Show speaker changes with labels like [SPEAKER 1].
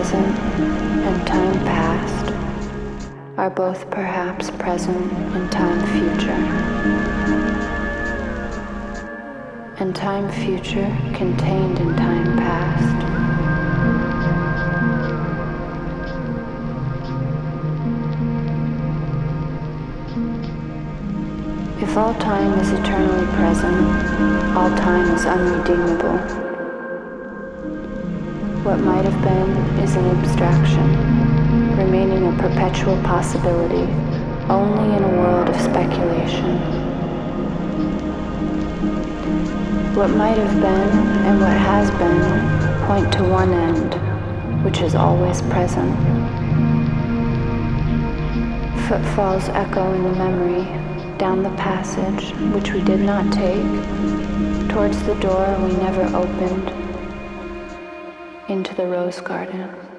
[SPEAKER 1] present and time past are both perhaps present in time future, and time future contained in time past. If all time is eternally present, all time is unredeemable. What might have been is an abstraction, remaining a perpetual possibility only in a world of speculation. What might have been and what has been point to one end, which is always present. Footfalls echo in the memory, down the passage which we did not take, towards the door we never opened, into the rose garden.